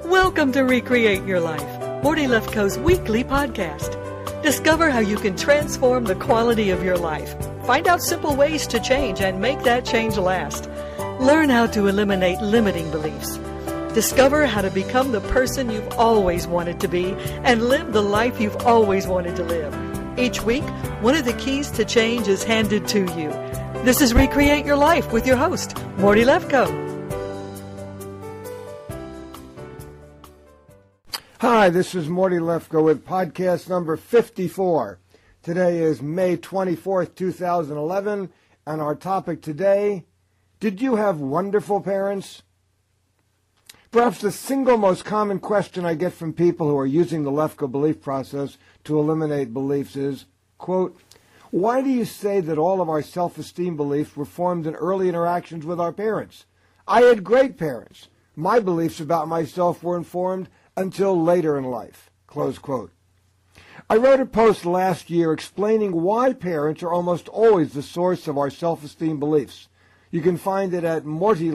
Welcome to Recreate Your Life, Morty Lefkoe's weekly podcast. Discover how you can transform the quality of your life. Find out simple ways to change and make that change last. Learn how to eliminate limiting beliefs. Discover how to become the person you've always wanted to be and live the life you've always wanted to live. Each week, one of the keys to change is handed to you. This is Recreate Your Life with your host, Morty Lefkoe. Hi, this is Morty Lefkoe with podcast number 54. Today is May 24th, 2011, and our topic today, did you have wonderful parents? Perhaps the single most common question I get from people who are using the Lefkoe belief process to eliminate beliefs is, quote, why do you say that all of our self-esteem beliefs were formed in early interactions with our parents? I had great parents. My beliefs about myself weren't formed until later in life, close quote. I wrote a post last year explaining why parents are almost always the source of our self-esteem beliefs. You can find it at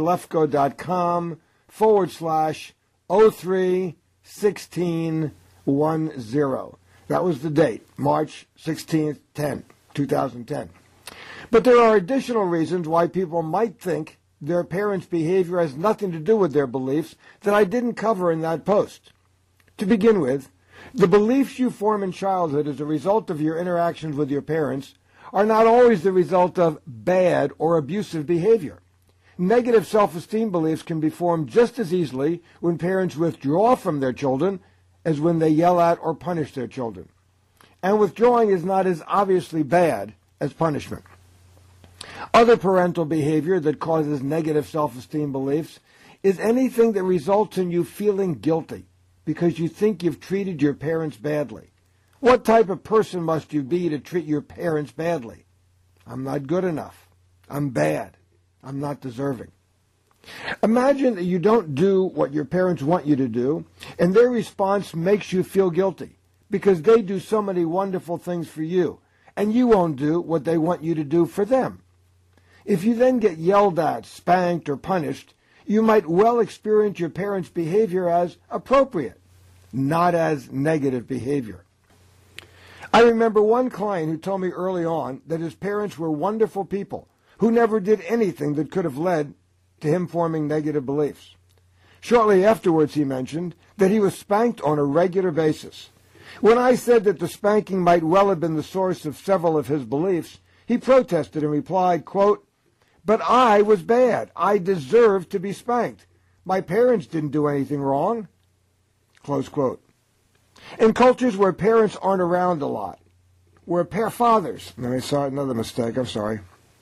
mortylefkoe.com/03-1610. That was the date, March 16th, 2010. But there are additional reasons why people might think their parents' behavior has nothing to do with their beliefs that I didn't cover in that post. To begin with, the beliefs you form in childhood as a result of your interactions with your parents are not always the result of bad or abusive behavior. Negative self-esteem beliefs can be formed just as easily when parents withdraw from their children as when they yell at or punish their children. And withdrawing is not as obviously bad as punishment. Other parental behavior that causes negative self-esteem beliefs is anything that results in you feeling guilty because you think you've treated your parents badly. What type of person must you be to treat your parents badly? I'm not good enough. I'm bad. I'm not deserving. Imagine that you don't do what your parents want you to do, and their response makes you feel guilty because they do so many wonderful things for you, and you won't do what they want you to do for them. If you then get yelled at, spanked, or punished, you might well experience your parents' behavior as appropriate, not as negative behavior. I remember one client who told me early on that his parents were wonderful people who never did anything that could have led to him forming negative beliefs. Shortly afterwards, he mentioned that he was spanked on a regular basis. When I said that the spanking might well have been the source of several of his beliefs, he protested and replied, quote, but I was bad. I deserved to be spanked. My parents didn't do anything wrong. Close quote. In cultures where parents aren't around a lot, where fathers, and I saw another mistake, I'm sorry.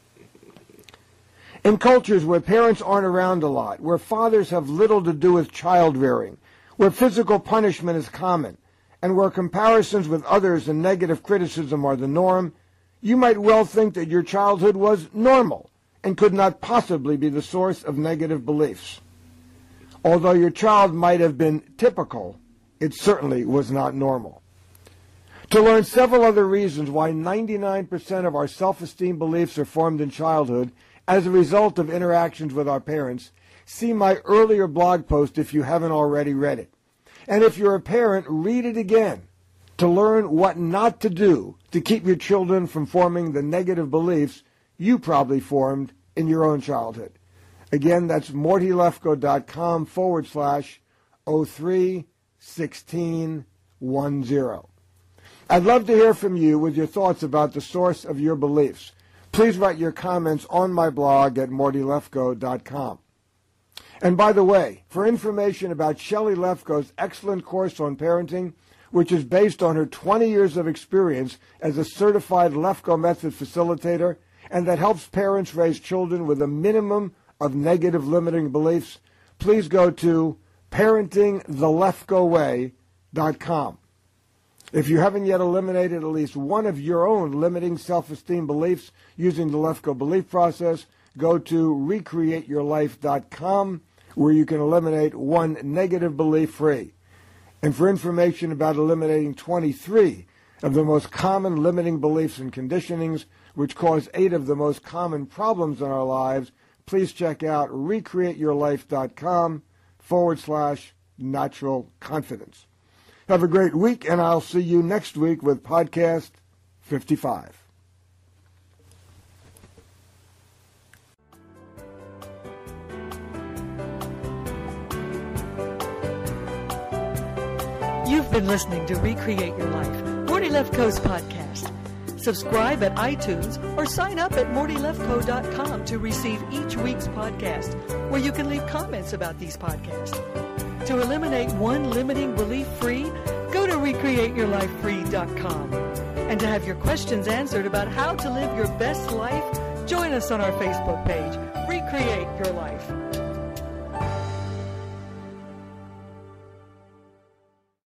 In cultures where parents aren't around a lot, where fathers have little to do with child rearing, where physical punishment is common, and where comparisons with others and negative criticism are the norm, you might well think that your childhood was normal and could not possibly be the source of negative beliefs. Although your child might have been typical, it certainly was not normal. To learn several other reasons why 99% of our self-esteem beliefs are formed in childhood as a result of interactions with our parents, see my earlier blog post if you haven't already read it. And if you're a parent, read it again to learn what not to do to keep your children from forming the negative beliefs you probably formed in your own childhood. Again, that's mortylefkoe.com/03-1610. I'd love to hear from you with your thoughts about the source of your beliefs. Please write your comments on my blog at mortylefkoe.com. And by the way, for information about Shelley Lefkoe's excellent course on parenting, which is based on her 20 years of experience as a certified Lefkoe Method facilitator, and that helps parents raise children with a minimum of negative limiting beliefs, please go to parentingthelefkoeway.com. If you haven't yet eliminated at least one of your own limiting self-esteem beliefs using the Lefkoe belief process, go to recreateyourlife.com, where you can eliminate one negative belief free. And for information about eliminating 23 of the most common limiting beliefs and conditionings, which cause 8 of the most common problems in our lives, please check out recreateyourlife.com natural confidence. Have a great week, and I'll see you next week with Podcast 55. You've been listening to Recreate Your Life, Morty Lefkoe's podcast. Subscribe at iTunes or sign up at MortyLefkoe.com to receive each week's podcast, where you can leave comments about these podcasts. To eliminate one limiting belief free, go to RecreateYourLifeFree.com. And to have your questions answered about how to live your best life, join us on our Facebook page, Recreate Your Life.